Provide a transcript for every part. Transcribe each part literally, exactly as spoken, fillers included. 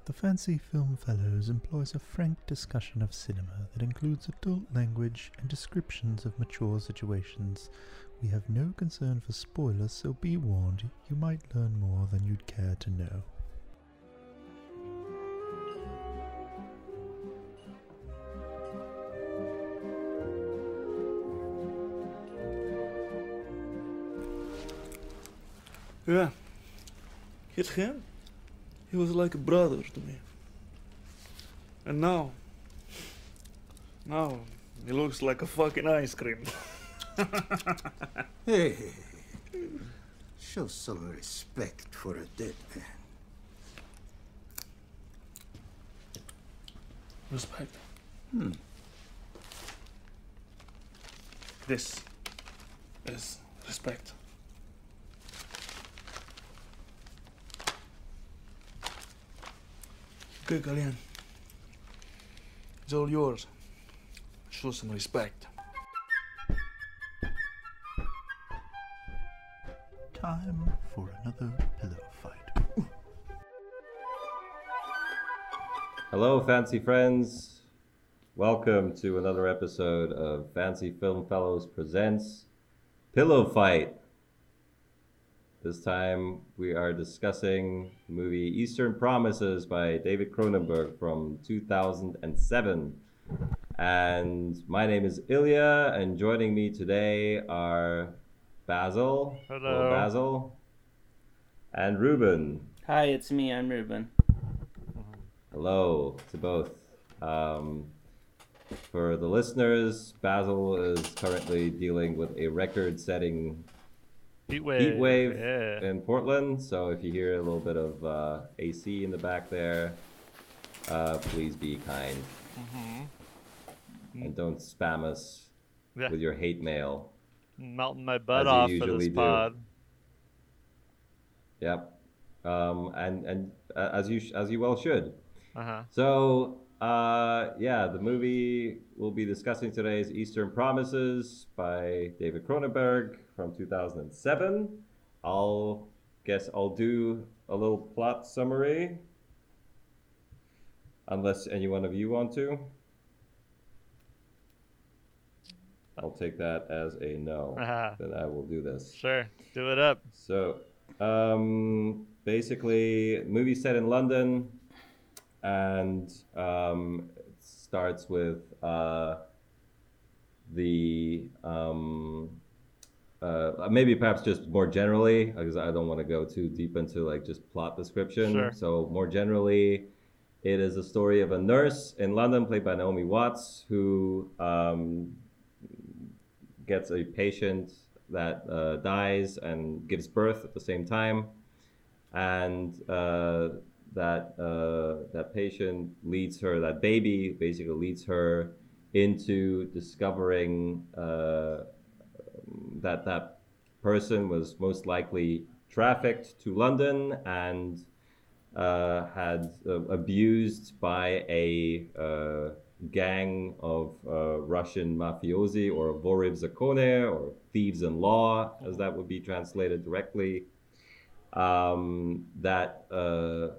The Fancy Film Fellows employs a frank discussion of cinema that includes adult language and descriptions of mature situations. We have no concern for spoilers, so be warned, you might learn more than you'd care to know. Yeah. Hit him? He was like a brother to me. And now... Now, he looks like a fucking ice cream. Hey, show some respect for a dead man. Respect. Hmm. This is respect. Okay, Kalyan. It's all yours. Show some respect. Time for another pillow fight. Hello, fancy friends. Welcome to another episode of Fancy Film Fellows Presents Pillow Fight. This time we are discussing the movie Eastern Promises by David Cronenberg from two thousand seven. And my name is Ilya, and joining me today are Basil. Hello. Basil. And Ruben. Hi, it's me. I'm Ruben. Hello to both. Um, for the listeners, Basil is currently dealing with a record-setting Heat wave. heat wave Yeah. in Portland. So if you hear a little bit of uh, A C in the back there, uh, please be kind. Mm-hmm. And don't spam us Yeah. with your hate mail. Melting my butt As you off for usually this do. pod. Yep. Um, and and uh, as you sh- as you well should. Uh-huh. So, uh, yeah, the movie we'll be discussing today is Eastern Promises by David Cronenberg from two thousand seven. I'll guess I'll do a little plot summary, unless any one of you want to. I'll take that as a no. Uh-huh. Then I will do this. Sure. Do it up. So, um, basically, movie set in London, and um, it starts with uh, the um, uh, maybe perhaps just more generally, because I don't want to go too deep into like just plot description. Sure. So more generally, it is a story of a nurse in London, played by Naomi Watts, who um, gets a patient that uh, dies and gives birth at the same time, and uh, that uh, that patient leads her, that baby basically leads her into discovering uh, that that person was most likely trafficked to London and uh, had uh, abused by a uh, gang of uh, Russian mafiosi, or vori v zakone, or thieves in law, as that would be translated directly. Um, that uh,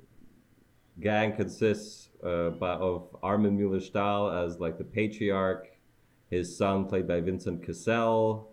gang consists uh, by, of Armin Mueller-Stahl as like the patriarch, his son played by Vincent Cassel,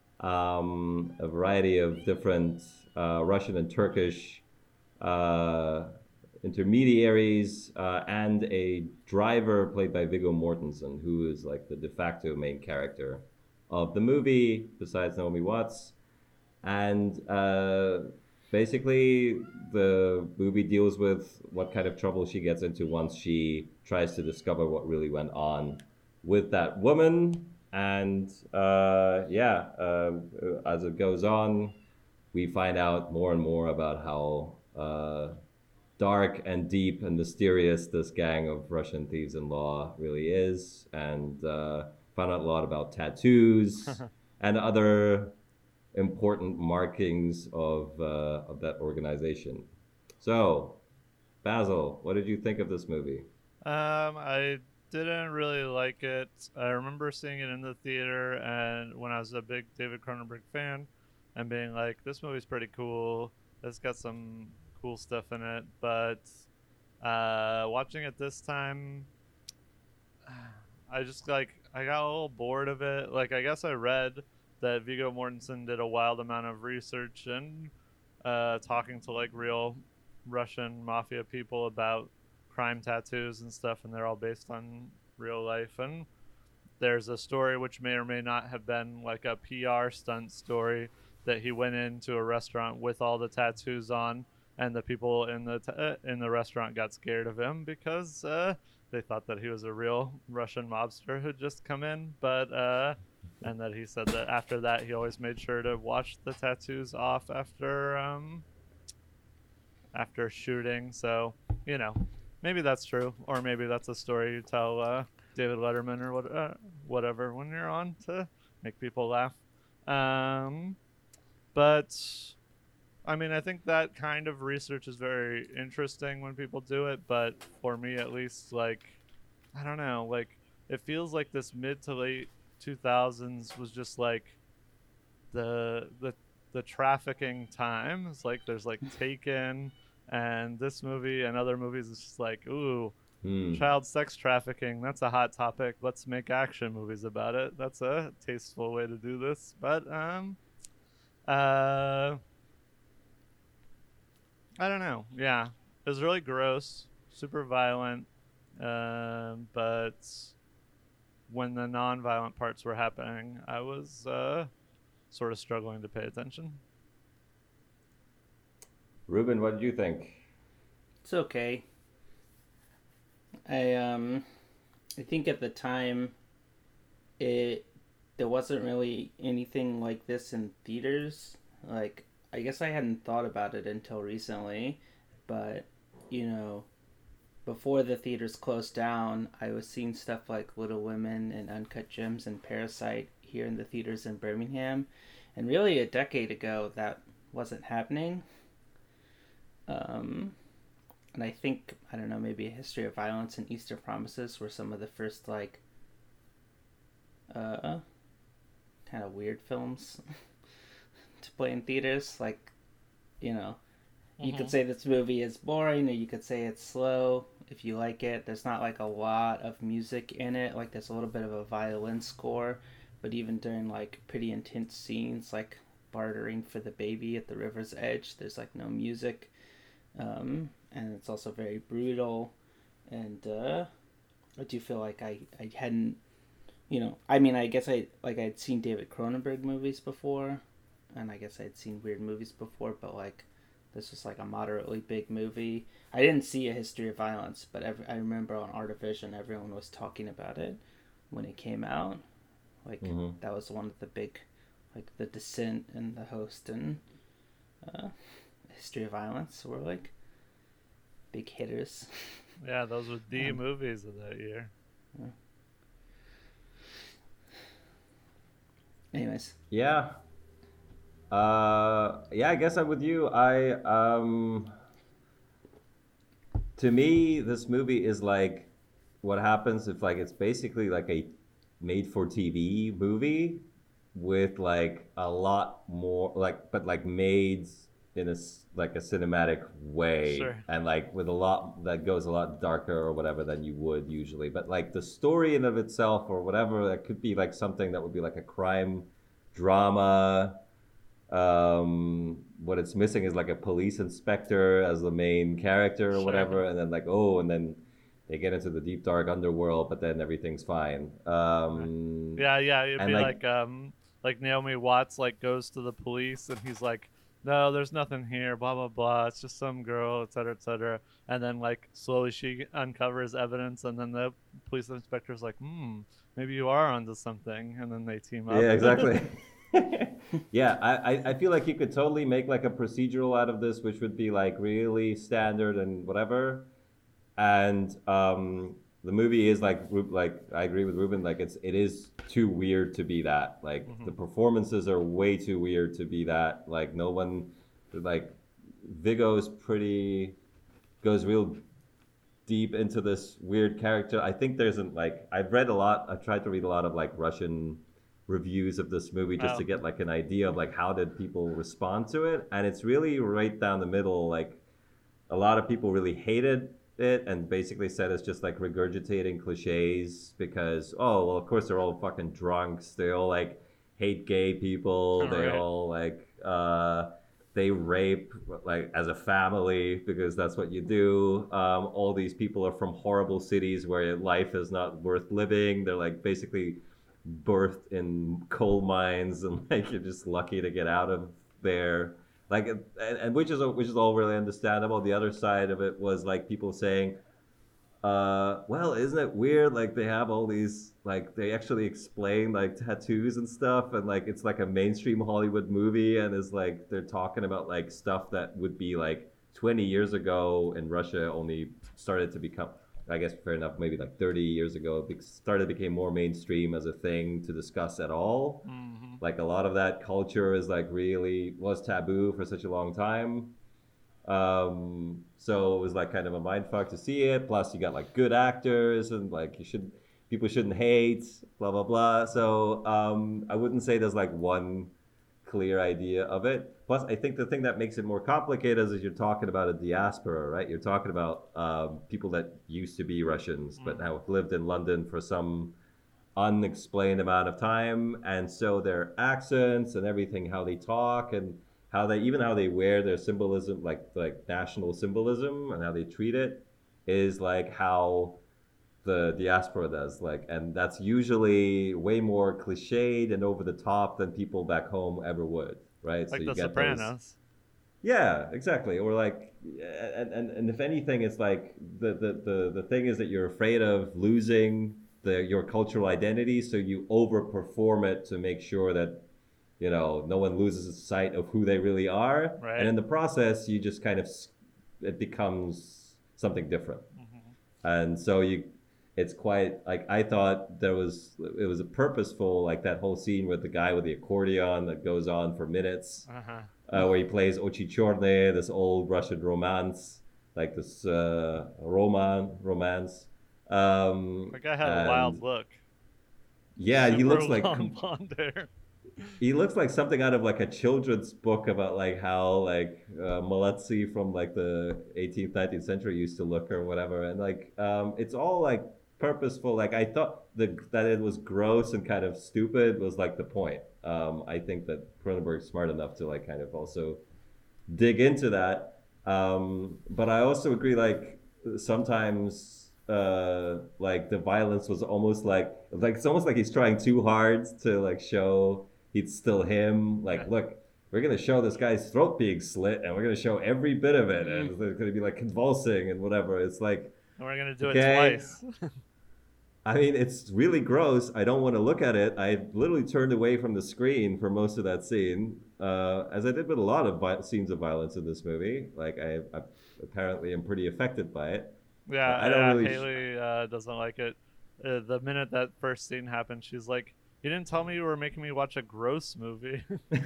um, a variety of different uh, Russian and Turkish uh, intermediaries, uh, and a driver played by Viggo Mortensen, who is like the de facto main character of the movie, besides Naomi Watts. And uh, basically, the movie deals with what kind of trouble she gets into once she tries to discover what really went on with that woman. And uh, yeah, uh, as it goes on, we find out more and more about how uh, dark and deep and mysterious this gang of Russian thieves in law really is, and uh, found out a lot about tattoos and other important markings of uh, of that organization. So, Basil, what did you think of this movie? Um, I didn't really like it. I remember seeing it in the theater, and when I was a big David Cronenberg fan, and being like, this movie's pretty cool. It's got some cool stuff in it, but Uh, watching it this time, I just like I got a little bored of it. Like I guess I read that Viggo Mortensen did a wild amount of research and uh, talking to like real Russian mafia people about crime tattoos and stuff, and they're all based on real life. And there's a story which may or may not have been like a P R stunt story that he went into a restaurant with all the tattoos on, and the people in the t- uh, in the restaurant got scared of him because uh, they thought that he was a real Russian mobster who'd just come in. But uh, and that he said that after that he always made sure to wash the tattoos off after um, after shooting. So you know, maybe that's true, or maybe that's a story you tell uh, David Letterman or what, uh, whatever when you're on to make people laugh. Um, but I mean, I think that kind of research is very interesting when people do it. But for me, at least, like, I don't know, like it feels like this mid to late two thousands was just like the the the trafficking time. It's like there's like Taken and this movie and other movies. It's just like, ooh, Hmm. child sex trafficking. That's a hot topic. Let's make action movies about it. That's a tasteful way to do this. But um, uh, I don't know. Yeah, it was really gross, super violent. Um, but when the non-violent parts were happening, I was uh, sort of struggling to pay attention. Ruben, what did you think? It's okay. I um I think at the time it there wasn't really anything like this in theaters. Like I guess I hadn't thought about it until recently, but you know, before the theaters closed down, I was seeing stuff like Little Women and Uncut Gems and Parasite here in the theaters in Birmingham, and really a decade ago that wasn't happening. Um And I think, I don't know, maybe A History of Violence and Easter Promises were some of the first, like, uh, kind of weird films to play in theaters. Like, you know, you Mhm. could say this movie is boring, or you could say it's slow if you like it. There's not, like, a lot of music in it. Like, there's a little bit of a violin score, but even during, like, pretty intense scenes, like bartering for the baby at the river's edge, there's, like, no music. Um... And it's also very brutal, and uh, I do feel like I, I hadn't, you know, I mean, I guess I, like, I'd seen David Cronenberg movies before, and I guess I'd seen weird movies before, but, like, this was, like, a moderately big movie. I didn't see A History of Violence, but every, I remember on Artivision, everyone was talking about it when it came out. Like, Mhm. that was one of the big, like, The Descent and The Host and uh, History of Violence were, like, big hitters. Yeah, those were the Um, movies of that year. Anyways, Yeah. Uh, yeah, I guess I'm with you. I um, to me, this movie is like what happens if like it's basically like a made-for-T V movie with like a lot more like, but like made in a s- like a cinematic way, Sure. and like with a lot that goes a lot darker or whatever than you would usually. But like the story in of itself or whatever, that could be like something that would be like a crime drama. Um, what it's missing is like a police inspector as the main character or Sure. whatever, and then like oh, and then they get into the deep dark underworld, but then everything's fine. Um, Yeah, yeah, it'd And, be like- like, um like Naomi Watts like goes to the police and he's like, no, there's nothing here, blah blah blah. It's just some girl, et cetera, et cetera. And then like slowly she uncovers evidence, and then the police inspector's like, hmm, maybe you are onto something, and then they team up. Yeah, exactly. Yeah, I, I- I feel like you could totally make like a procedural out of this, which would be like really standard and whatever. And um, the movie is like Ru- like I agree with Ruben, like it's it is too weird to be that. Like the performances are way too weird to be that. Like no one, like Viggo's pretty goes real deep into this weird character. I think there's an like I've read a lot. I've tried to read a lot of like Russian reviews of this movie just Oh. to get like an idea of like how did people respond to it, and it's really right down the middle. Like a lot of people really hated it and basically said it's just like regurgitating cliches because, oh, well, of course they're all fucking drunks. They all like hate gay people. All they right. all like, uh, they rape like as a family because that's what you do. Um, all these people are from horrible cities where life is not worth living. They're like basically birthed in coal mines and like you're just lucky to get out of there. Like, and, and which is which is all really understandable. The other side of it was like people saying, uh, well, isn't it weird? Like they have all these, like they actually explain like tattoos and stuff, and like it's like a mainstream Hollywood movie, and is like they're talking about like stuff that would be like twenty years ago in Russia only started to become, I guess fair enough, maybe like thirty years ago, it started became more mainstream as a thing to discuss at all. Mm-hmm. Like a lot of that culture is like really was taboo for such a long time. Um, so it was like kind of a mind fuck to see it. Plus you got like good actors and like you should people shouldn't hate, blah blah blah. So um, I wouldn't say there's like one clear idea of it. Plus I think the thing that makes it more complicated is you're talking about a diaspora, right? You're talking about um, people that used to be Russians but now have lived in London for some unexplained amount of time, and so their accents and everything, how they talk and how they even how they wear their symbolism, like like national symbolism, and how they treat it is like how the diaspora does. Like, and that's usually way more cliched and over the top than people back home ever would, right? Like so The you get Sopranos. those, yeah, exactly. Or like, and, and and if anything, it's like the the the the thing is that you're afraid of losing the your cultural identity, so you overperform it to make sure that, you know, no one loses sight of who they really are. Right. And in the process, you just kind of it becomes something different. Mm-hmm. And so you, it's quite like I thought there was it was a purposeful, like that whole scene with the guy with the accordion that goes on for minutes, Uh-huh. uh, where he plays Ochi Chorne, this old Russian romance, like this uh, roman romance. Um, That guy had and- a wild look. Yeah, he Super looks like long blonde hair. he looks like something out of like a children's book about like how like uh, Molotsi from like the eighteenth, nineteenth century used to look or whatever, and like um, it's all like purposeful. Like I thought the, that it was gross and kind of stupid was like the point. Um, I think that Cronenberg's smart enough to like kind of also dig into that, um, but I also agree like sometimes. Uh, like the violence was almost like like it's almost like he's trying too hard to like show he's still him. Like, Yeah. look, we're gonna show this guy's throat being slit, and we're gonna show every bit of it, and it's gonna be like convulsing and whatever. It's like, And we're gonna do Okay. it twice. I mean, it's really gross. I don't want to look at it. I literally turned away from the screen for most of that scene, uh, as I did with a lot of vi- scenes of violence in this movie. Like, I, I apparently am pretty affected by it. Yeah, I don't yeah, really sh- Haley uh, doesn't like it. Uh, the minute that first scene happened, she's like, "You didn't tell me you were making me watch a gross movie."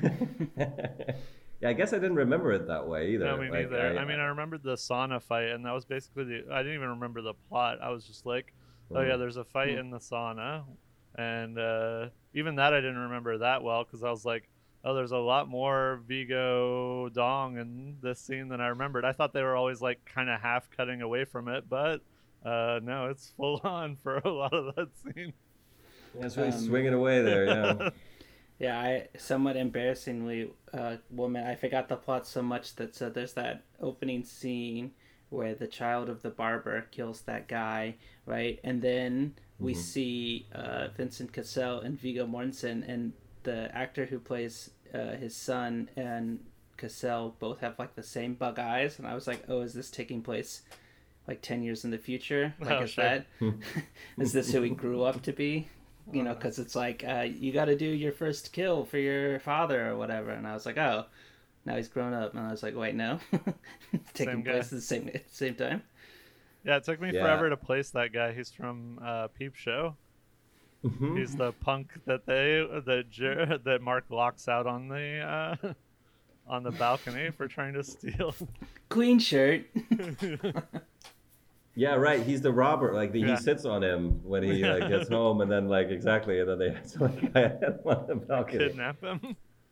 Yeah, I guess I didn't remember it that way either. No, me Like, neither. I, mean, I remembered the sauna fight, and that was basically the. I didn't even remember the plot. I was just like, "Oh yeah, there's a fight in the sauna," and uh, even that I didn't remember that well because I was like, "Oh, there's a lot more Vigo Dong in this scene than I remembered." I thought they were always like kind of half cutting away from it, but uh, no, it's full on for a lot of that scene. That's really Um, swinging away there, yeah. Yeah, I somewhat embarrassingly, uh, woman, I forgot the plot so much that so there's that opening scene where the child of the barber kills that guy, right? And then we Mhm. see uh, Vincent Cassel and Viggo Mortensen, and the actor who plays uh, his son and Cassel both have like the same bug eyes, and I was like, oh, is this taking place like ten years in the future? Like, Oh, is sure. that is this who he grew up to be? You know, because it's like uh, you got to do your first kill for your father or whatever, and I was like, oh, now he's grown up, and I was like, wait, no, it's taking Same guy. place at the same at the same time. Yeah, it took me Yeah. forever to place that guy. He's from uh, Peep Show. Mhm. He's the punk that they that Jer- that Mark locks out on the uh, on the balcony for trying to steal. Queen shirt. Yeah, right. He's the robber. Like the, Yeah. he sits on him when he like, gets home, and then like exactly, and then they have to like on the balcony. Kidnap him.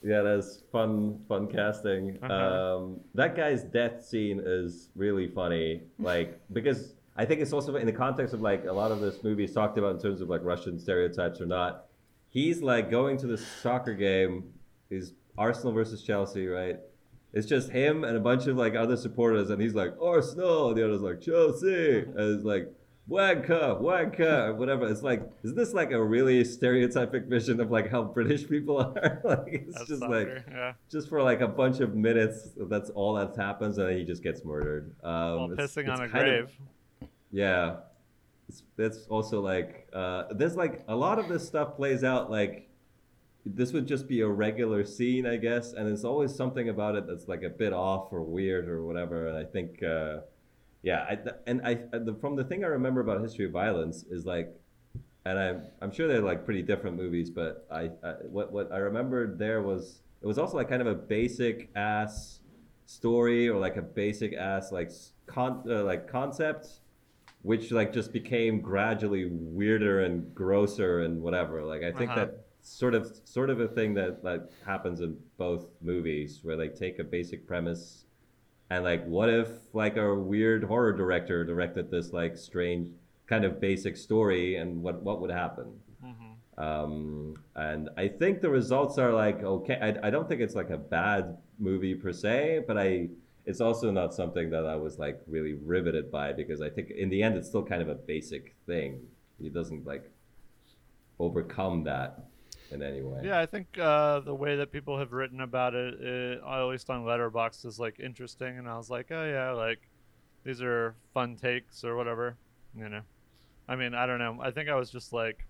Yeah, that's fun, fun casting. Uh-huh. Um, that guy's death scene is really funny, like because I think it's also in the context of like a lot of this movie is talked about in terms of like Russian stereotypes or not. He's like going to the soccer game. Is Arsenal versus Chelsea, right? It's just him and a bunch of like other supporters, and he's like Arsenal, and the other's like Chelsea, and it's like Wanka, Wanka, or whatever. It's like, is this like a really stereotypic vision of like how British people are? Like, it's That's just soccer, like, yeah. just for like a bunch of minutes, that's all that happens, and then he just gets murdered. Um, While it's- pissing it's on a kind of- grave. yeah, it's, that's also like, uh, there's like a lot of this stuff plays out like this would just be a regular scene, I guess, and there's always something about it that's like a bit off or weird or whatever. And I think. Uh, Yeah, I, and I the, from the thing I remember about History of Violence is like, and I'm I'm sure they're like pretty different movies, but I, I what what I remembered there was it was also like kind of a basic ass story or like a basic ass like s- con uh, like concept, which like just became gradually weirder and grosser and whatever. Like I think Uh-huh. that sort of sort of a thing that like happens in both movies where they take a basic premise and like, what if like a weird horror director directed this like strange kind of basic story, and what what would happen? Hmm. Um, and I think the results are like okay. I, I don't think it's like a bad movie per se, but I it's also not something that I was like really riveted by because I think in the end it's still kind of a basic thing. It doesn't like overcome that in any way. Yeah, I think uh, the way that people have written about it, it, at least on Letterboxd, is like interesting, and I was like, oh yeah, like these are fun takes or whatever, you know. I mean, I don't know. I think I was just like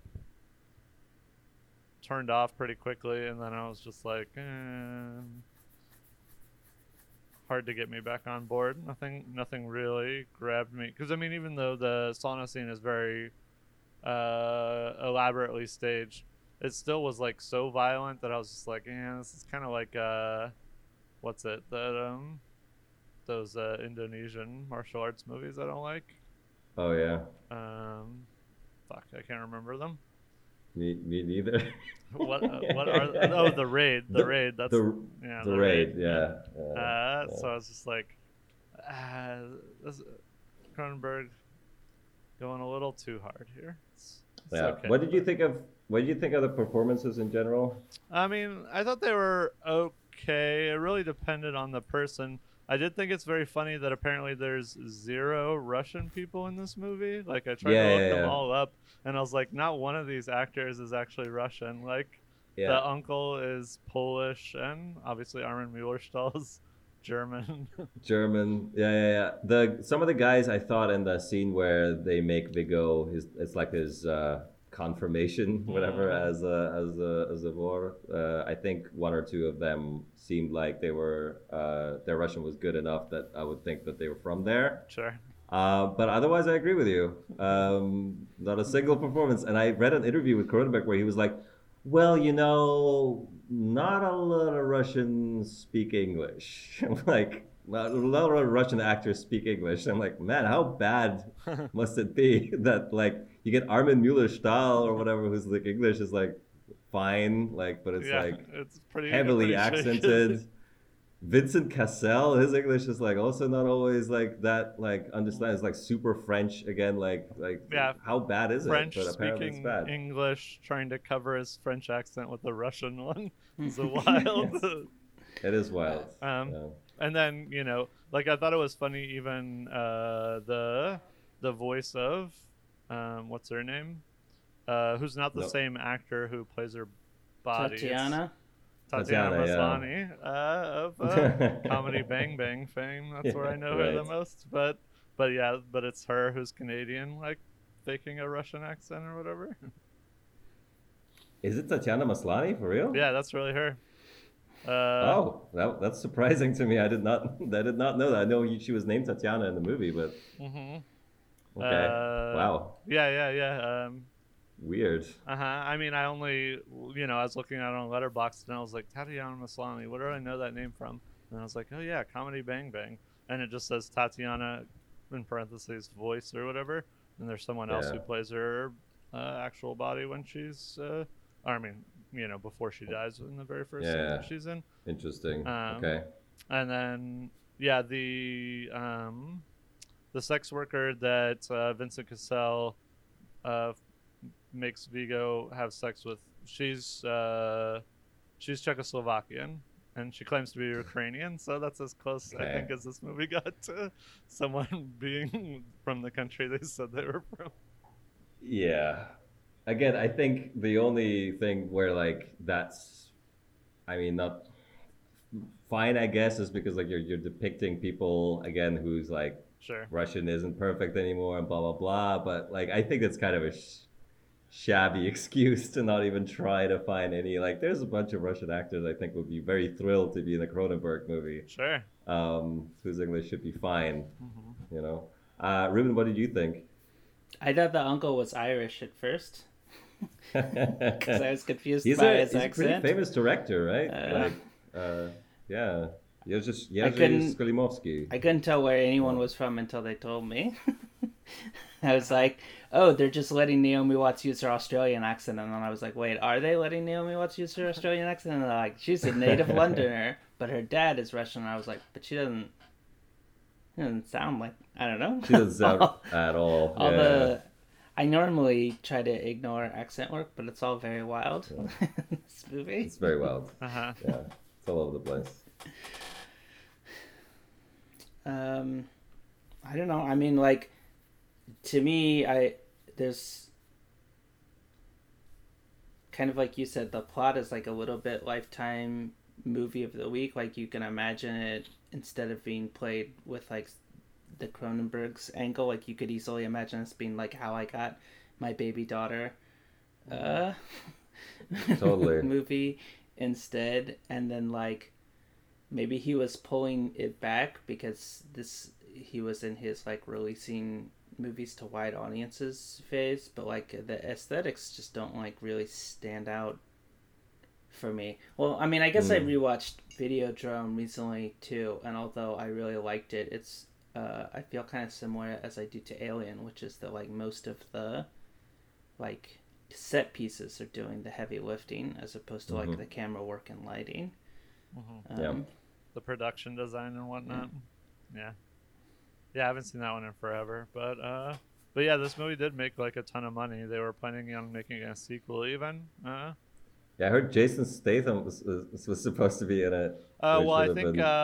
turned off pretty quickly, and then I was just like, eh, hard to get me back on board. Nothing, nothing really grabbed me. Because I mean, even though the sauna scene is very uh, elaborately staged, it still was like so violent that I was just like, yeah, this is kind of like uh, what's it? That um, those uh, Indonesian martial arts movies I don't like. Oh yeah, Um, fuck, I can't remember them. me me neither. What uh, what are oh the raid the, The- raid that's the yeah the raid, yeah. Uh, yeah. So I was just like, ah, this, Cronenberg going a little too hard here. It's, it's Yeah. okay. What did you think of what did you think of the performances in general? I mean, I thought they were okay. It really depended on the person. I did think it's very funny that apparently there's zero Russian people in this movie. Like, I tried Yeah, to look yeah, them yeah. all up, and I was like, not one of these actors is actually Russian. Like, Yeah. the uncle is Polish, and obviously Armin Mueller-Stahl is German. German. Yeah, yeah, yeah. The some of the guys I thought in the scene where they make Viggo his it's like his uh, confirmation, whatever, Mhm. as a as a as a war. Uh, I think one or two of them seemed like they were uh, their Russian was good enough that I would think that they were from there. Sure. Uh, but otherwise, I agree with you. Um, not a single performance. And I read an interview with Cronenberg where he was like, "Well, you know, not a lot of Russians speak English." I'm like, "Not a lot of Russian actors speak English." I'm like, man, how bad must it be that like you get Armin Mueller-Stahl or whatever, who's like English is like fine, like, but it's yeah, like it's pretty heavily pretty shaky. accented. Vincent Cassel, his English is like also not always like that. Like understand, it's like super French again. Like like Yeah, how bad is French it? But apparently it's speaking bad. English, trying to cover his French accent with a Russian one. It's a wild. It is wild. Um, Yeah. And then, you know, like, I thought it was funny, even uh, the the voice of um, what's her name, uh, who's not the No. same actor who plays her body. It's Tatiana. Tatiana Tatiana, yeah. Maslany uh, of uh, Comedy Bang Bang fame. That's where I know her the Right. most. But but yeah, but it's her who's Canadian, like faking a Russian accent or whatever. Is it Tatiana Maslany for real? Yeah, that's really her. Uh, Oh, that, that's surprising to me. I did not. I did not know that. I know she was named Tatiana in the movie, but mhm. okay. Uh, Wow. Yeah, yeah, yeah. Um, Weird. Uh huh. I mean, I only, you know, I was looking at it on Letterboxd and I was like, Tatiana Maslany, where do I know that name from? And I was like, oh yeah, Comedy Bang Bang. And it just says Tatiana in parentheses voice or whatever. And there's someone else Yeah. who plays her uh, actual body when she's, uh, I mean, you know, before she dies in the very first Yeah. scene that she's in. Interesting. Um, okay. And then, yeah, the um, the sex worker that uh, Vincent Cassel uh, makes Vigo have sex with, she's uh, she's Czechoslovakian, and she claims to be Ukrainian. So that's as close, I Okay. think, as this movie got to someone being from the country they said they were from. Yeah. Again, I think the only thing where like that's, I mean, not fine, I guess, is because like you're you're depicting people again who's like Sure. Russian isn't perfect anymore and blah blah blah. But like I think that's kind of a sh- shabby excuse to not even try to find any like. There's a bunch of Russian actors I think would be very thrilled to be in a Cronenberg movie, Sure. um, whose English should be fine. Mm-hmm. You know, uh, Ruben, what did you think? I thought the uncle was Irish at first because I was confused He's by a his he's a pretty accent. famous director, right? Uh, like, uh, yeah, Jerzy I couldn't- Jerzy Skolimowski. I couldn't tell where anyone was from until they told me. I was like, oh, they're just letting Naomi Watts use her Australian accent. And then I was like, wait, are they letting Naomi Watts use her Australian accent? And they're like, she's a native Londoner, but her dad is Russian. And I was like, but she doesn't, she doesn't sound like, I don't know. She doesn't sound at all. all yeah. the, I normally try to ignore accent work, but it's all very wild in this movie. It's very wild. Uh-huh. Yeah, it's all over the place. Um, I don't know. I mean, like, to me, I there's kind of like you said, the plot is like a little bit Lifetime movie of the week. Like you can imagine it instead of being played with like the Cronenberg's angle. Like you could easily imagine this being like How I Got My Baby Daughter, uh, Totally. movie instead, and then like. Maybe he was pulling it back because this he was in his like releasing movies to wide audiences phase, but like the aesthetics just don't like really stand out for me. Well, I mean, I guess I Mm. rewatched Videodrome recently too, and although I really liked it, it's uh, I feel kind of similar as I do to Alien, which is that like most of the like set pieces are doing the heavy lifting as opposed to Mhm. like the camera work and lighting. Mm-hmm. Yeah. Um, The production design and whatnot. Yeah. Yeah, I haven't seen that one in forever. But uh but yeah, this movie did make like a ton of money. They were planning on making a sequel even. Uh Yeah, I heard Jason Statham was, was, was supposed to be in it. Uh, Which well, I would have think been-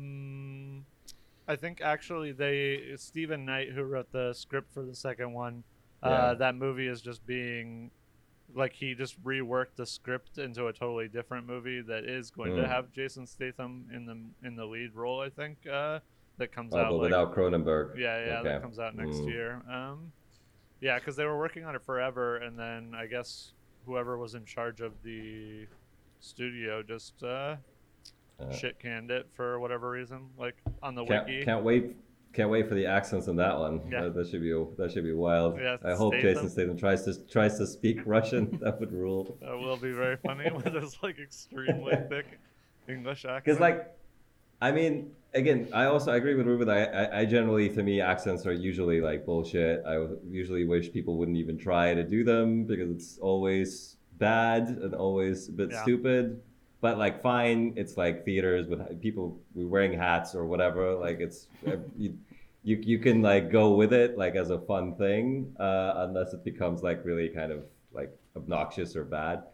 um, I think actually they Stephen Knight, who wrote the script for the second one, uh, Yeah. that movie is just being like he just reworked the script into a totally different movie that is going to Mm. have Jason Statham in the in the lead role. I think uh, that comes Oh, out but like, without Cronenberg. yeah, yeah, Okay. that comes out next Mm. year. Um, yeah, because they were working on it forever, and then I guess whoever was in charge of the studio just uh, Uh, shit canned it for whatever reason, like on the Can't, wiki. can't wait. Can't wait for the accents in that one. Yeah. That, that should be that should be wild. Yeah, I hope Statham. Jason Statham tries to tries to speak Russian. That would rule. That will be very funny with this like extremely thick English accent. Because like, I mean, again, I also agree with Ruben. I, I I generally, to me, accents are usually like bullshit. I usually wish people wouldn't even try to do them because it's always bad and always a bit Yeah. stupid. But like, fine, it's like theaters with people wearing hats or whatever. Like, it's you, you you can like go with it like as a fun thing, uh, unless it becomes like really kind of like obnoxious or bad.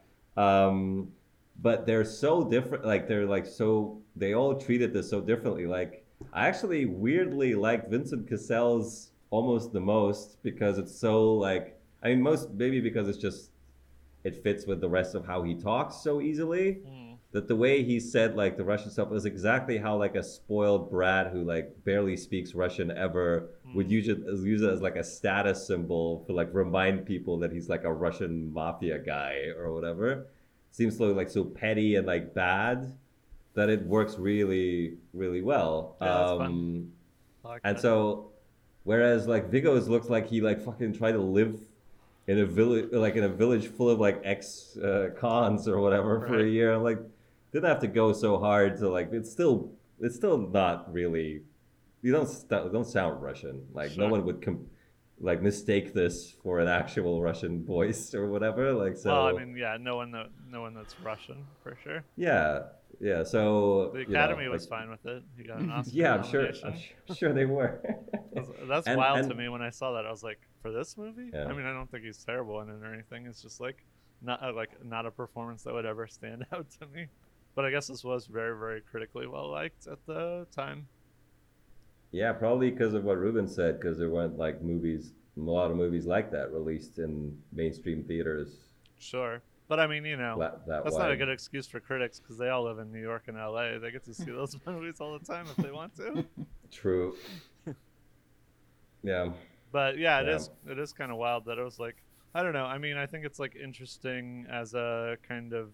Um, but they're so different. Like they're like so they all treated this so differently. Like I actually weirdly like Vincent Cassel's almost the most because it's so like I mean most maybe because it's just it fits with the rest of how he talks so easily. Mm. That the way he said like the Russian stuff was exactly how like a spoiled brat who like barely speaks Russian ever would use it use it as like a status symbol for like remind people that he's like a Russian mafia guy or whatever. Seems so like so petty and like bad that it works really really well. Yeah, that's fun. um, I like and that. so whereas like Viggo's looks like he like fucking tried to live in a village like in a village full of like ex uh, cons or whatever for a Right. year. I'm like didn't have to go so hard to like it's still it's still not really you don't st- don't sound Russian like no Sure. one would com- like mistake this for an actual Russian voice or whatever. Like so. Well, I mean, yeah, no one that no one that's Russian for sure. Yeah, yeah. So The you know, Academy was like- fine with it. He got an Oscar Yeah, I'm sure. nomination. I'm su- sure they were. That's- That's And- wild and- to me when I saw that. I was like, for this movie? Yeah. I mean, I don't think he's terrible in it or anything. It's just like not uh, like not a performance that would ever stand out to me. But I guess this was very, very critically well liked at the time. Yeah, probably because of what Ruben said, because there weren't like movies, a lot of movies like that released in mainstream theaters. Sure. But I mean, you know, That, that that's not a wide. good excuse for critics because they all live in New York and L A. They get to see those movies all the time if they want to. True. Yeah. But yeah, it Yeah. is it is kind of wild that it was like I don't know. I mean, I think it's like interesting as a kind of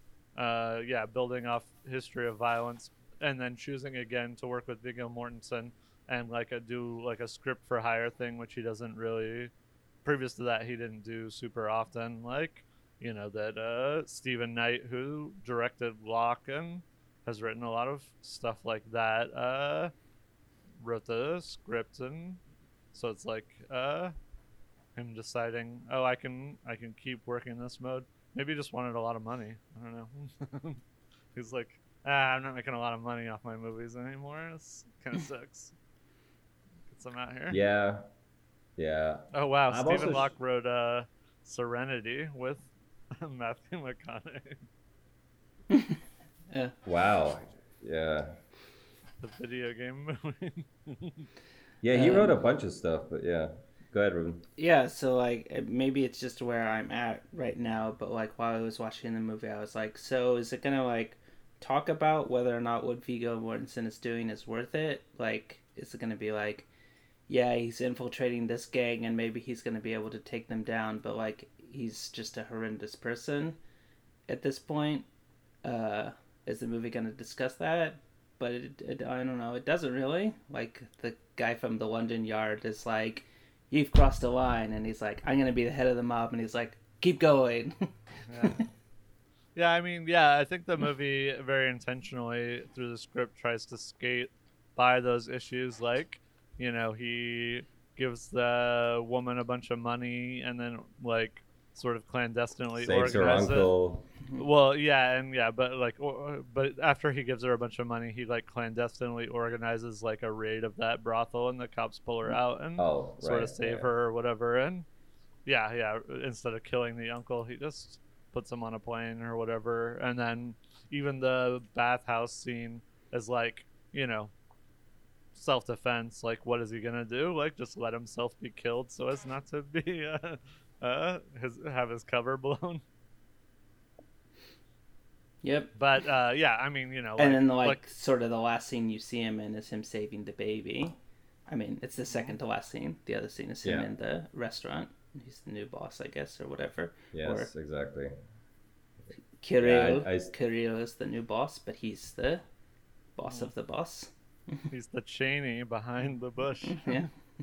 uh yeah, building off history of violence and then choosing again to work with Viggo Mortensen and like a do like a script for hire thing, which he doesn't really previous to that he didn't do super often. Like, you know, that uh Stephen Knight, who directed Locke and has written a lot of stuff like that, uh wrote the script, and so it's like uh him deciding, oh, I can I can keep working this mode. Maybe he just wanted a lot of money. I don't know. He's like, ah, I'm not making a lot of money off my movies anymore. This kind of sucks. Get some out here. Yeah. Yeah. Oh wow, I've Stephen also sh- Locke wrote uh, Serenity with Matthew McConaughey, Yeah. Wow. Yeah. the video game movie. Yeah, he Um, wrote a bunch of stuff, but yeah. Go ahead, Ruben. Yeah, so like it- maybe it's just where I'm at right now, but like while I was watching the movie, I was like, so is it gonna like talk about whether or not what Viggo Mortensen is doing is worth it? Like, is it gonna be like, yeah, he's infiltrating this gang and maybe he's gonna be able to take them down, but like he's just a horrendous person at this point? Uh, is the movie gonna discuss that? But it, it, I don't know. It doesn't really. Like the guy from the London Yard is like, you've crossed a line, and he's like, I'm gonna be the head of the mob, and he's like, keep going. Yeah. Yeah, I mean, yeah, I think the movie very intentionally through the script tries to skate by those issues. Like, you know, he gives the woman a bunch of money and then like sort of clandestinely Saves her organize it. uncle. Well, yeah, and yeah, but like, or, but after he gives her a bunch of money, he like clandestinely organizes like a raid of that brothel, and the cops pull her out and Oh, sort right, of save yeah. her or whatever. And yeah, yeah, instead of killing the uncle, he just puts him on a plane or whatever. And then even the bathhouse scene is like, you know, self-defense. Like, what is he gonna do? Like, just let himself be killed so as not to be uh, uh his have his cover blown. Yep. But uh, yeah, I mean, you know, like, And then, like, like sort of the last scene you see him in is him saving the baby. I mean, it's the second to last scene. The other scene is him Yeah. in the restaurant. He's the new boss, I guess, or whatever. Yes, exactly. Kirill, Yeah, I- I- Kirill is the new boss, but he's the boss of the boss. he's the Cheney behind the bush. Yeah,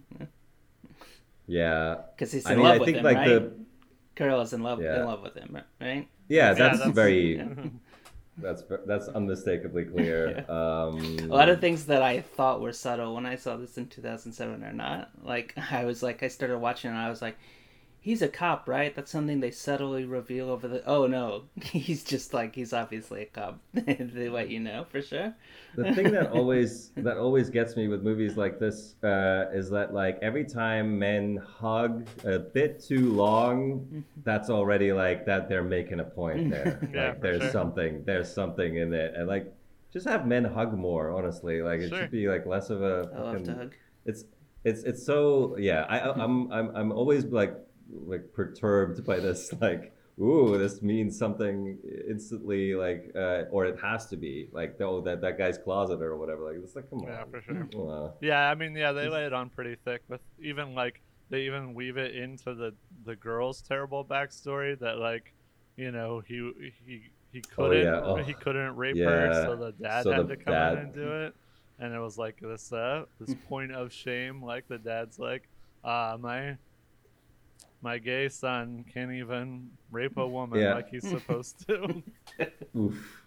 Yeah. because he's I in mean, love I with think him, like right? the Kirill is in love Yeah. in love with him, right? yeah, Yeah, that's, that's- very Yeah. that's that's unmistakably clear. Um, A lot of things that I thought were subtle when I saw this in two thousand seven are not. Like, I was like, I started watching and I was like, he's a cop, right? That's something they subtly reveal over the. Oh no, he's just like he's obviously a cop. They let you know for sure. the thing that always that always gets me with movies like this uh, is that like every time men hug a bit too long, that's already like that they're making a point there. Yeah, like for there's sure. something there's something in it, and like just have men hug more. Honestly, like it Sure. should be like less of a. I love to fucking- hug. It's it's it's so yeah. I I- I'm I'm I'm always like like perturbed by this like. Ooh, this means something instantly, like, uh, or it has to be like, oh, that that guy's closet or whatever. Like, it's like, come on. Yeah, for sure. Wow. Yeah, I mean, yeah, they lay it on pretty thick with even like they even weave it into the the girl's terrible backstory that like, you know, he he he Oh, couldn't yeah. Oh, he couldn't rape her, yeah. so the dad So had the to come dad- in and do it, and it was like this uh this point of shame, like the dad's like, ah, my my gay son can't even rape a woman Yeah. like he's supposed to. Oof.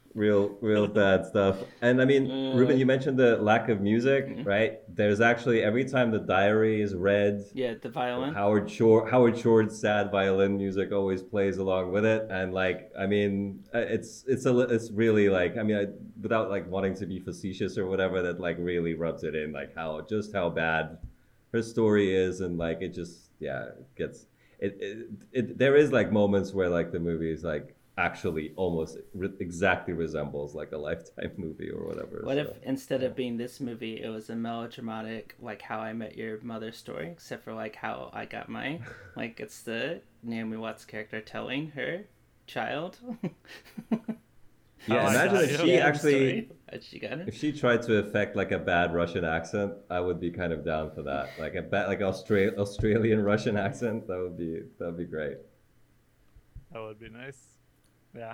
real real bad stuff. And I mean, Uh, Ruben, you mentioned the lack of music, Mhm. right? There's actually every time the diary is read, Yeah, the violin. Howard Shore Howard Shore's sad violin music always plays along with it, and like I mean, uh, it's it's a li- it's really like I mean, I, without like wanting to be facetious or whatever, that like really rubs it in, like how just how bad her story is, and like it just yeah it gets it it, it there is like moments where like the movie is like actually almost re- exactly resembles like a Lifetime movie or whatever. What so, if instead yeah. of being this movie, it was a melodramatic, like How I Met Your Mother story, except for like How I Got Mine? Like it's the Naomi Watts character telling her child. Yeah, Oh, I imagine got if you. she Yeah, actually story. How she got it. if she tried to affect like a bad Russian accent, I would be kind of down for that. Like a bad like Austra- Australian Russian accent, that would be that would be great. That would be nice. Yeah.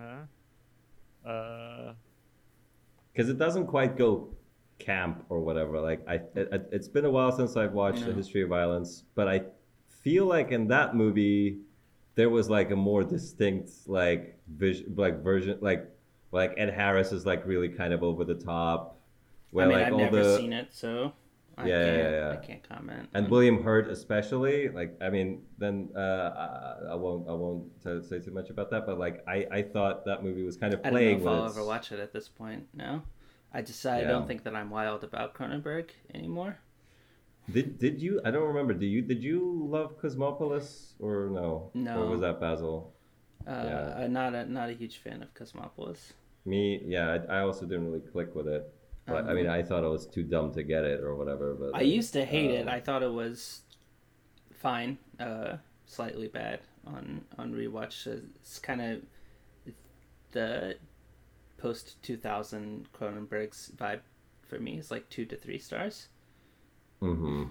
Uh, uh, Because it doesn't quite go camp or whatever. Like I, it, it's been a while since I've watched No. The History of Violence, but I feel like in that movie there was like a more distinct like vision, like version, like like Ed Harris is like really kind of over the top. Where I mean, like I've all never the seen it, so I Yeah, can't. yeah, yeah. I can't comment. and on- William Hurt especially, like I mean, then uh, I, I won't I won't t- say too much about that, but like I, I thought that movie was kind of I don't know playing if with I'll its- ever watch it at this point. No, I just I Yeah. don't think that I'm wild about Cronenberg anymore. Did did you? I don't remember. Do you did you love Cosmopolis or no? No. Or was that Basil? Uh, Yeah. I'm not a not a huge fan of Cosmopolis. Me, yeah. I, I also didn't really click with it. But I mean, I thought I was too dumb to get it or whatever. But I used to hate it. um, I thought it was fine, uh, slightly bad on on rewatch. It's kind of the post two thousand Cronenberg's vibe for me. It's like two to three stars. mhm.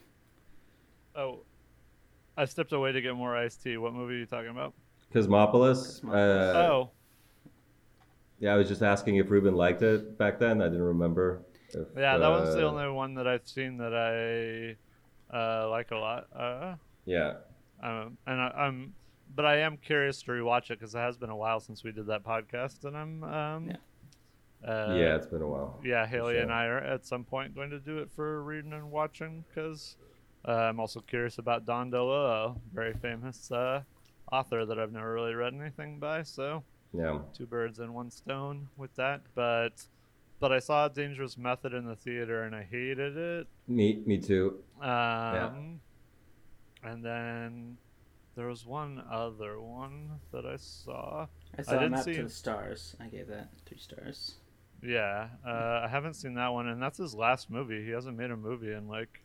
oh, I stepped away to get more iced tea. What movie are you talking about? Cosmopolis. Cosmopolis. Uh, oh, Yeah, I was just asking if Ruben liked it back then. I didn't remember. If, yeah, that one's the uh, only one that I've seen that I uh, like a lot. Uh, Yeah. um, and I, I'm, but I am curious to rewatch it because it has been a while since we did that podcast, and I'm, um, Yeah. uh, yeah, it's been a while. yeah, Haley sure. and I are at some point going to do it for reading and watching because uh, I'm also curious about Don DeLillo, very famous uh, author that I've never really read anything by. So Yeah. two birds and one stone with that. But but I saw Dangerous Method in the theater and I hated it. Me, me too. Um, And then there was one other one that I saw. I I saw didn't Map see to it. the Stars. I gave that three stars. Yeah, uh, I haven't seen that one, and that's his last movie. He hasn't made a movie in like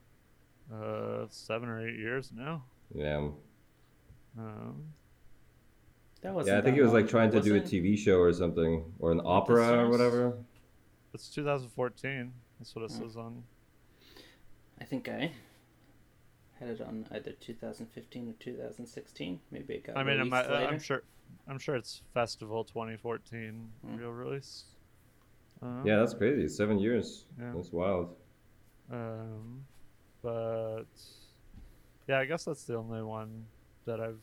uh, seven or eight years now. Yeah. Um, That was Yeah, I think he was like trying to do a T V show or something, or an opera or Stars? whatever. it's two thousand fourteen. That's what it Hmm. says on. I think I had it on either two thousand fifteen or two thousand sixteen. Maybe it got I mean, I'm, released later. I'm sure. I'm sure it's Festival twenty fourteen Hmm. real release. Um, Yeah, that's crazy. Seven years. Yeah. That's wild. Um, but yeah, I guess that's the only one that I've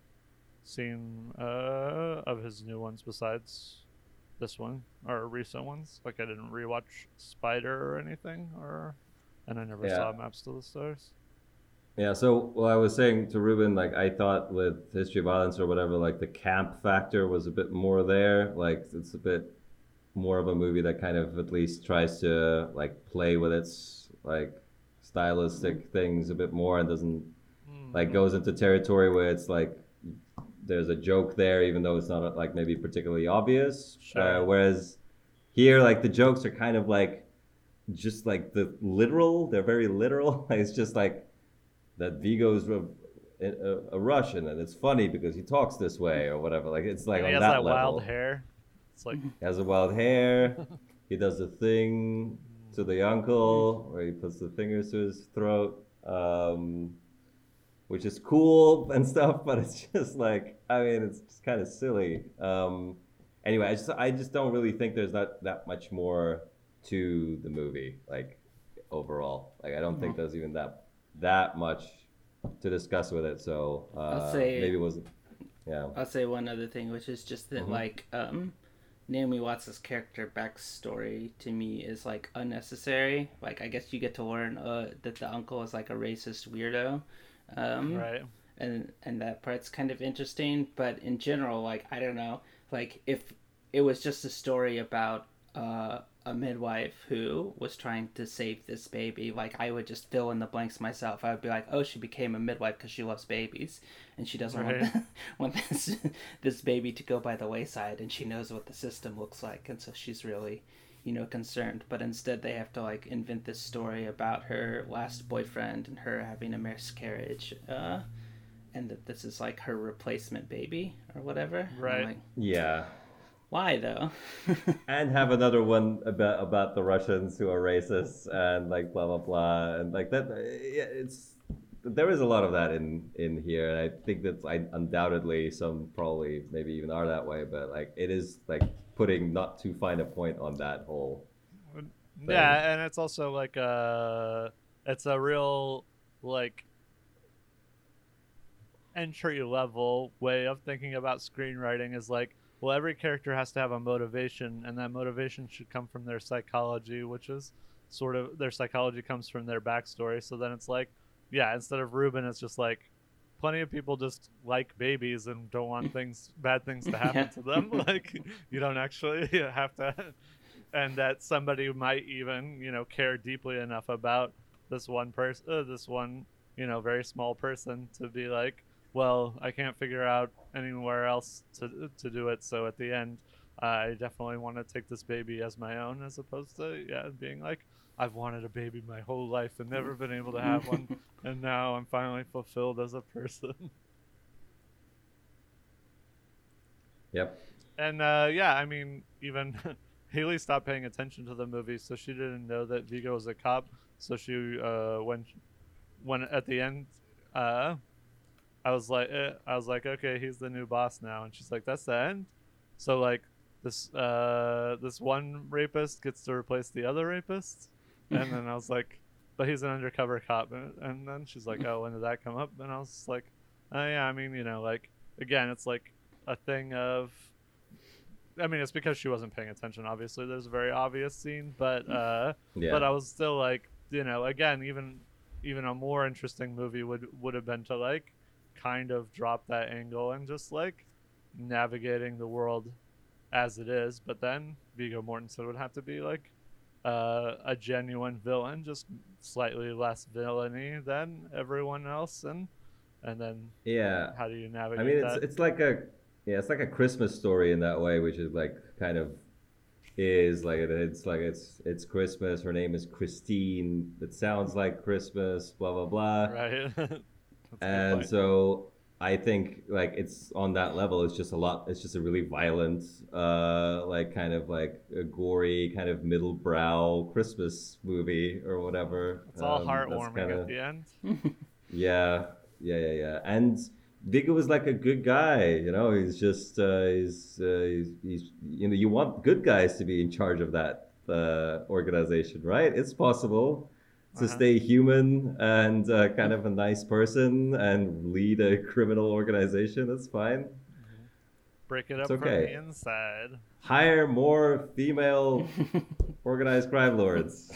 seen uh, of his new ones besides this one or recent ones. Like I didn't rewatch Spider or anything, or and I never Yeah. saw Maps to the Stars. Yeah, so well, I was saying to Ruben, like I thought with History of Violence or whatever, like the camp factor was a bit more there. Like it's a bit more of a movie that kind of at least tries to like play with its like stylistic things a bit more and doesn't like goes into territory where it's like there's a joke there even though it's not like maybe particularly obvious. Sure. Uh, whereas here, like the jokes are kind of like just like the literal. They're very literal. It's just like that Vigo's a, a, a Russian and it's funny because he talks this way or whatever. Like it's like And on he has that, that, level. wild hair. It's like He has a wild hair. He does a thing to the uncle where he puts the fingers to his throat, um, which is cool and stuff. But it's just like, I mean, it's just kind of silly. Um, anyway, I just I just don't really think there's not that much more to the movie, like overall. Like I don't think there's even that that much to discuss with it. So uh, I'll say- maybe it wasn't. Yeah. I'll say one other thing, which is just that Mhm. like um, Naomi Watts' character backstory to me is like unnecessary. Like I guess you get to learn uh, that the uncle is like a racist weirdo, um, Right. and and that part's kind of interesting. But in general, like I don't know, like if it was just a story about uh, a midwife who was trying to save this baby, like I would just fill in the blanks myself. I would be like, oh, she became a midwife because she loves babies and she doesn't Right. want, want this this baby to go by the wayside, and she knows what the system looks like, and so she's really, you know, concerned. But instead they have to like invent this story about her last boyfriend and her having a miscarriage, uh, and that this is like her replacement baby or whatever. And I'm Right. like, Yeah. why though? And have another one about about the Russians who are racist and like blah blah blah and like that. Yeah, it's there is a lot of that in in here. And I think that I undoubtedly some probably maybe even are that way, but like it is like putting not too fine a point on that whole. Yeah, and it's also like a, it's a real like entry level way of thinking about screenwriting is like, well, every character has to have a motivation, and that motivation should come from their psychology, which is sort of their psychology comes from their backstory. So then it's like, yeah, instead of Ruben, it's just like plenty of people just like babies and don't want things, bad things to happen Yeah. to them. Like you don't actually have to, and that somebody might even, you know, care deeply enough about this one person, uh, this one, you know, very small person to be like, well, I can't figure out anywhere else to to do it. So at the end, I definitely want to take this baby as my own, as opposed to yeah, being like, I've wanted a baby my whole life and never been able to have one, and now I'm finally fulfilled as a person. Yep. And uh, yeah, I mean, even Haley stopped paying attention to the movie, so she didn't know that Vigo was a cop. So she, uh, when, when at the end, uh, I was like, eh, I was like, okay, he's the new boss now, and she's like, that's the end. So like, this, uh, this one rapist gets to replace the other rapist, and then I was like, but he's an undercover cop, and, and then she's like, oh, when did that come up? And I was just like, oh yeah, I mean, you know, like again, it's like a thing of. I mean, it's because she wasn't paying attention. Obviously, there's a very obvious scene, but uh, Yeah. but I was still like, you know, again, even even a more interesting movie would would have been to like kind of drop that angle and just like navigating the world as it is. But then Viggo Mortensen would have to be like uh, a genuine villain, just slightly less villainy than everyone else, and and then Yeah. how do you navigate I mean, it's that? it's like a yeah, it's like a Christmas story in that way, which is like kind of is like it- it's like it's it's Christmas. Her name is Christine. It sounds like Christmas. Blah blah blah. Right. That's a good And point. so I think like it's on that level. It's just a lot. It's just a really violent, uh, like kind of like a gory, kind of middle brow Christmas movie or whatever. It's all Um, that's heartwarming kinda- at the end. Yeah, yeah, yeah, yeah. And Viggo was like a good guy, you know. He's just uh, he's, uh, he's he's you know you want good guys to be in charge of that uh, organization, right? It's possible to Uh-huh. stay human and uh, kind of a nice person and lead a criminal organization. That's fine. Break it up It's from okay. the inside. Hire more female organized crime lords.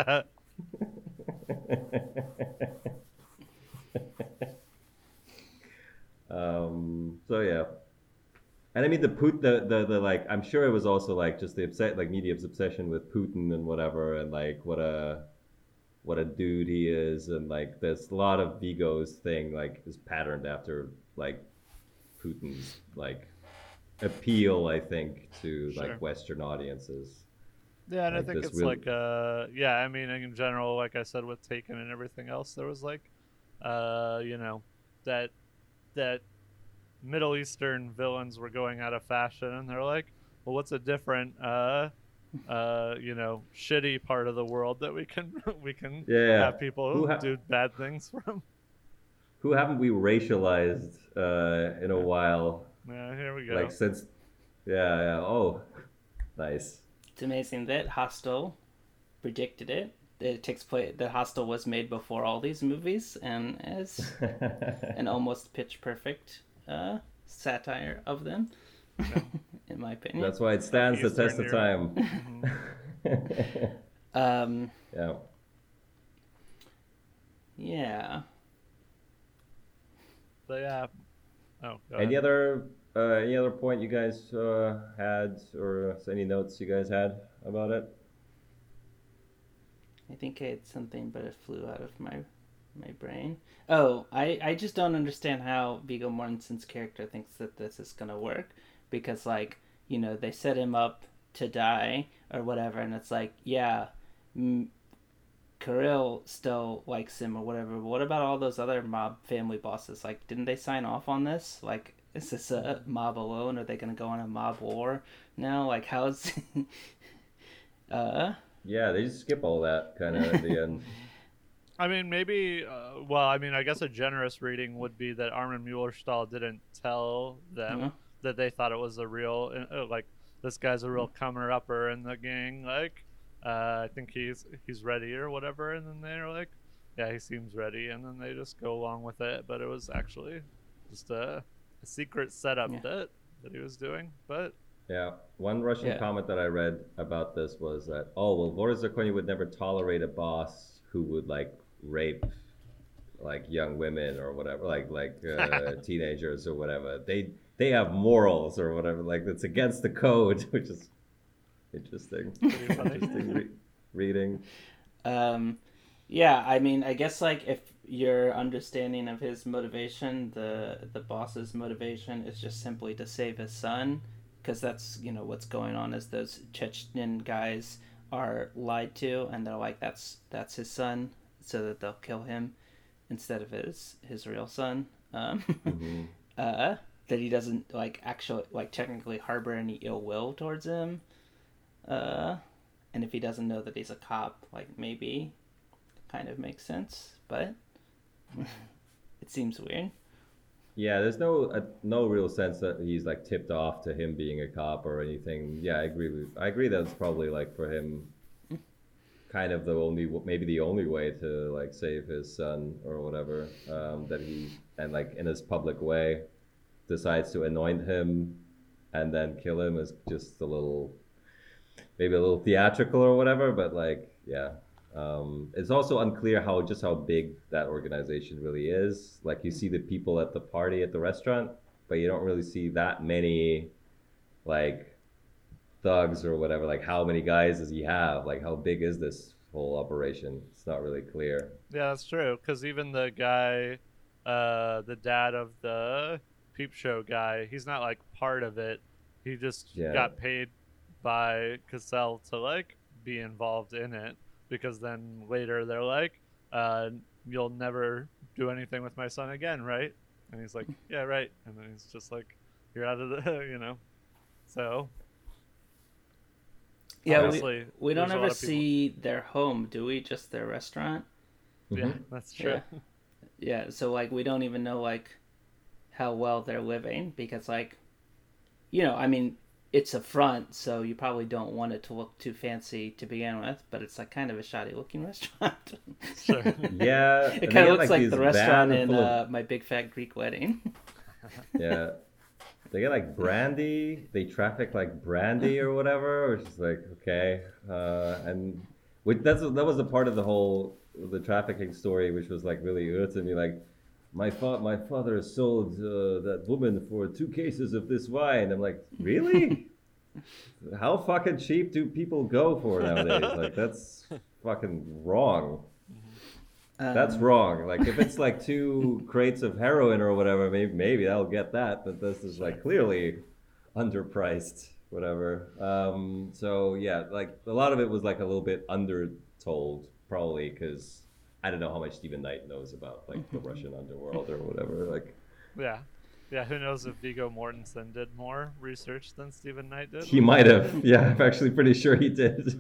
um so yeah, and I mean the Put the, the the like I'm sure it was also like just the upset like media's obsession with Putin and whatever, and like what a what a dude he is, and like there's a lot of Vigo's thing like is patterned after like Putin's like appeal, I think, to Sure. like Western audiences. Yeah, and Like I think this it's real- like uh yeah, I mean in general, like I said with Taken and everything else, there was like uh, you know, that that Middle Eastern villains were going out of fashion, and they're like, well, what's a different uh uh you know, shitty part of the world that we can we can Yeah. have people Who ha- do bad things from. Who haven't we racialized uh, in a while? Yeah, here we go. Like since, yeah, yeah. Oh, nice. It's amazing that Hostel predicted it. It takes place. That Hostel was made before all these movies, and as an almost pitch perfect uh, satire of them. in my opinion. That's why it stands the Eastern test of Europe. time. Um, Yeah. yeah. But yeah. Oh, go Any ahead. other uh, any other point you guys uh, had, or any notes you guys had about it? I think I had something, but it flew out of my my brain. Oh, I, I just don't understand how Viggo Mortensen's character thinks that this is gonna work, because like, you know, they set him up to die or whatever, and it's like, yeah, m- Kirill still likes him or whatever. But what about all those other mob family bosses? Like, didn't they sign off on this? Like, is this a mob alone? Are they gonna go on a mob war now? Like, how's uh? Yeah, they just skip all that kind of at the end. I mean, maybe. Uh, well, I mean, I guess a generous reading would be that Armin Mueller-Stahl didn't tell them Yeah. that they thought it was a real, uh, like, this guy's a real comer-upper in the gang. Like, uh, I think he's he's ready or whatever. And then they're like, yeah, he seems ready. And then they just go along with it. But it was actually just a, a secret setup Yeah. that that he was doing. But Yeah, one Russian Yeah. comment that I read about this was that, oh, well, Boris Zakonin would never tolerate a boss who would like rape like young women or whatever, like like uh, teenagers or whatever. They they have morals or whatever. Like it's against the code, which is interesting. pretty funny. Interesting re- reading. Um, yeah, I mean, I guess like if your understanding of his motivation, the the boss's motivation is just simply to save his son, because that's, you know, what's going on is those Chechen guys are lied to, and they're like, that's that's his son, so that they'll kill him instead of his his real son. Um, hmm uh, that he doesn't like actually like technically harbor any ill will towards him. Uh, and if he doesn't know that he's a cop, like maybe kind of makes sense, but it seems weird. Yeah, there's no uh, no real sense that he's like tipped off to him being a cop or anything. Yeah, I agree with. I agree that it's probably like for him, kind of the only maybe the only way to like save his son or whatever. Um, that he and like in his public way decides to anoint him and then kill him is just a little maybe a little theatrical or whatever. But like yeah. Um, it's also unclear how just how big that organization really is. Like you see the people at the party at the restaurant, but you don't really see that many like thugs or whatever. Like how many guys does he have? Like how big is this whole operation? It's not really clear. Yeah, that's true. Because even the guy, uh, the dad of the Peep Show guy, he's not like part of it. He just Yeah. got paid by Cassell to like be involved in it. Because then later they're like, uh, "You'll never do anything with my son again, right?" And he's like, "Yeah, right." And then he's just like, "You're out of the," you know. So Yeah, we, honestly, we don't there's a ever lot of people- see their home, do we? Just their restaurant. Yeah, Mhm. that's true. Yeah. Yeah, so like we don't even know like how well they're living, because like, you know, I mean, it's a front, so you probably don't want it to look too fancy to begin with, but it's like kind of a shoddy looking restaurant. Sure. Yeah, It and kind they of get, looks like these the restaurant van in full of- uh, My Big Fat Greek Wedding. yeah, they get like brandy. They traffic like brandy or whatever, which is like okay, uh, and which that's that was a part of the whole the trafficking story, which was like really good to me. Like my fa- my father sold uh, that woman for two cases of this wine. I'm like, really? How fucking cheap do people go for nowadays? Like that's fucking wrong. That's Um, wrong. Like if it's like two crates of heroin or whatever, maybe maybe I'll get that. But this is like clearly underpriced, whatever. Um, so yeah, like a lot of it was like a little bit undertold, probably because I don't know how much Stephen Knight knows about like the Russian underworld or whatever. Like Yeah. Yeah, who knows if Viggo Mortensen did more research than Stephen Knight did? he might have. Yeah, I'm actually pretty sure he did.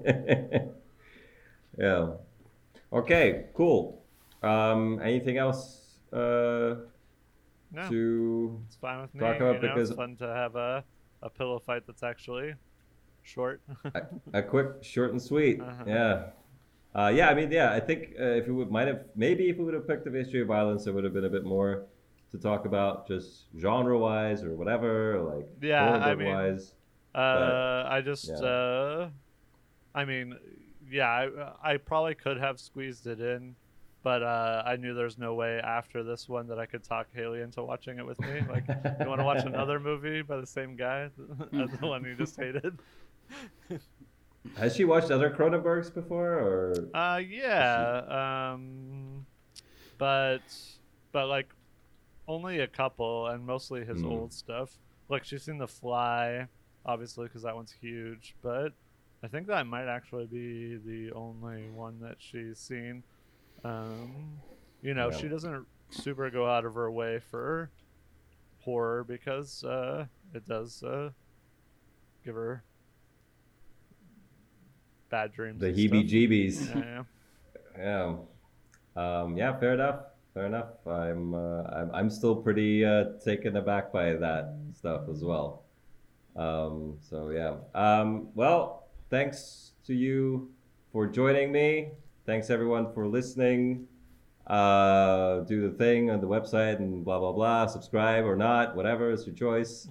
Yeah. Okay. Cool. Um, anything else uh, No, to it's fine with me. talk about you know, because- it's fun to have a, a pillow fight that's actually short. a, a quick, short and sweet. Uh-huh. Yeah. Uh, yeah, I mean, yeah, I think uh, if we would might have maybe if we would have picked the history of violence, it would have been a bit more to talk about, just genre wise or whatever, or like Yeah, I mean, wise. Uh, I just, yeah. uh, I mean, yeah, I, I probably could have squeezed it in, but uh, I knew there's no way after this one that I could talk Haley into watching it with me. Like, you want to watch another movie by the same guy as the one you just hated? Has she watched other Cronenbergs before, or? Uh, yeah, um, but, but like, only a couple, and mostly his Mm. old stuff. Like, she's seen The Fly, obviously, because that one's huge, but I think that might actually be the only one that she's seen. Um, you know, Yeah. she doesn't super go out of her way for horror because uh, it does uh, give her bad dreams. The and stuff. heebie-jeebies. Yeah, Yeah. Um, yeah, fair enough. Fair enough. I'm uh, I'm I'm still pretty uh, taken aback by that stuff as well. Um, so yeah. Um, well, thanks to you for joining me. Thanks everyone for listening. Uh, do the thing on the website and blah blah blah. Subscribe or not, whatever, it's your choice.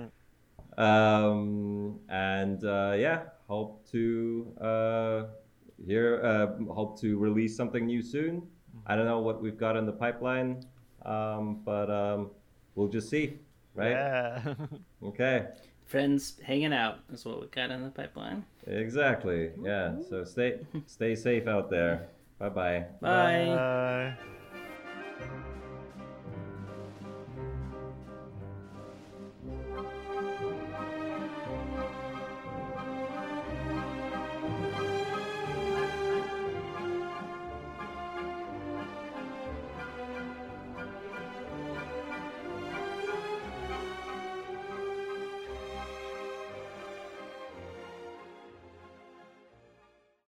Um, and uh, yeah, hope to uh, hear. Uh, hope to release something new soon. I don't know what we've got in the pipeline, um, but um, we'll just see, right? Yeah. Okay. Friends hanging out is what we got in the pipeline. Exactly. Yeah. So stay stay safe out there. Bye-bye. Bye. Bye.